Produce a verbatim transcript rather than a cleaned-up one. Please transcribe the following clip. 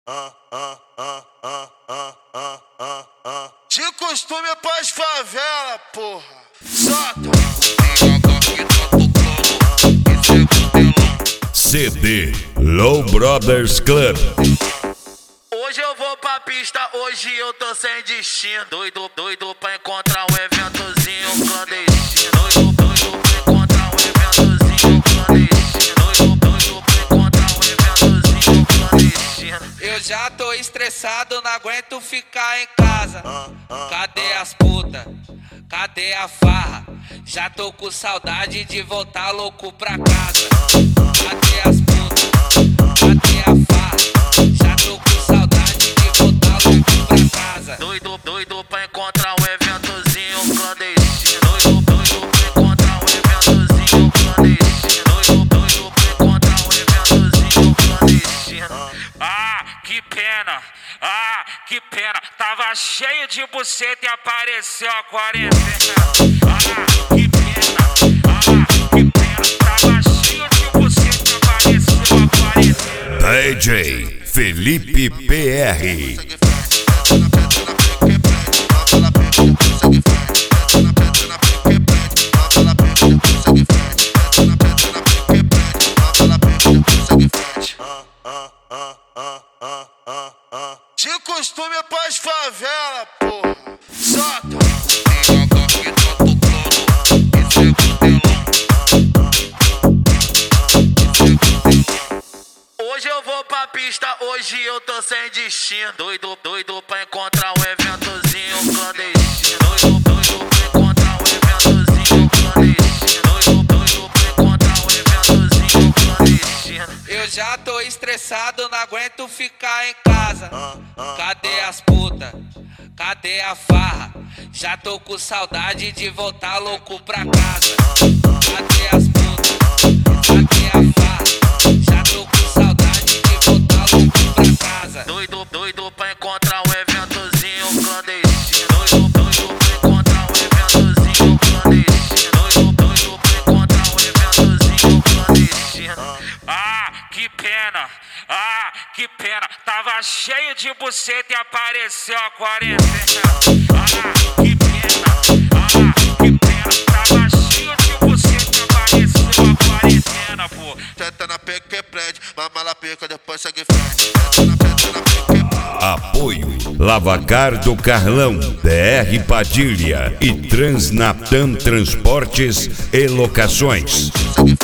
De costume é pras favela, porra. Solta. C D Low Brothers Club. Hoje eu vou pra pista, hoje eu tô sem destino. Doido, doido pra encontrar um eventozinho clandestino. Doido, doido pra encontrar um eventozinho clandestino. Doido, doido pra encontrar um eventozinho clandestino. Eu já tô estressado, não aguento ficar em casa. Cadê as putas? Cadê a farra? Já tô com saudade de voltar louco pra casa. Cadê as putas? Cadê a farra? Já tô com saudade de voltar louco pra casa. Doido, doido pra encontrar um eventozinho clandestino. Doido, doido pra encontrar um eventozinho clandestino. Doido, doido pra encontrar um eventozinho clandestino. Ah, que pena, ah, que pena. Tava cheio de buceta e apareceu a quarentena. Ah, que pena, ah, que pena. Tava cheio de buceta e apareceu a quarentena. D J Felipe P R. De costume é pras favela, porra. Solta. Hoje eu vou pra pista, hoje eu tô sem destino. Doido, doido pra encontrar um eventozinho clandestino. Doido, doido pra encontrar um eventozinho clandestino. Doido, doido pra encontrar um eventozinho clandestino. Eu já tô estressado, não aguento ficar em casa. Cadê as putas? Cadê a farra? Já tô com saudade de voltar louco pra casa. Cadê as putas? Cadê a farra? Já tô com saudade de voltar louco pra casa. Doido, doido pra encontrar um eventozinho clandestino. Doido, doido pra encontrar um eventozinho clandestino. Doido, doido pra encontrar um eventozinho clandestino. Ah, que pena, ah, que pena. Tava cheio de buceta e apareceu a quarentena. Ah, que pena, ah, que pena. Tava cheio de buceta e apareceu a quarentena, pô. Tenta na peca que prende, mama na peca, depois segue frente. Tenta na peca, na peca que prende. Apoio Lavacar do Carlão, D R Padilha e Transnatan Transportes e Locações. Segue